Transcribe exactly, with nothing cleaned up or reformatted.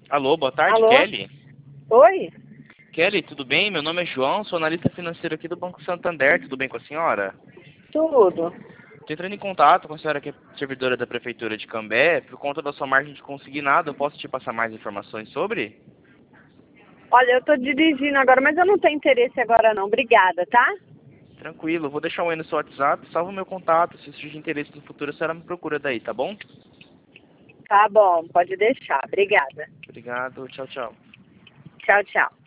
Alô, boa tarde, Alô? Kelly. Oi? Kelly, tudo bem? Meu nome é João, sou analista financeiro aqui do Banco Santander. Tudo bem com a senhora? Tudo. Estou entrando em contato com a senhora que é servidora da Prefeitura de Cambé. Por conta da sua margem de consignado, eu posso te passar mais informações sobre? Olha, eu tô dirigindo agora, mas eu não tenho interesse agora não. Obrigada, tá? Tranquilo, eu vou deixar um aí no seu WhatsApp, salva o meu contato. Se surgir interesse no futuro, a senhora me procura daí, tá bom? Tá bom, pode deixar. Obrigada. Obrigado, tchau, tchau. Tchau, tchau.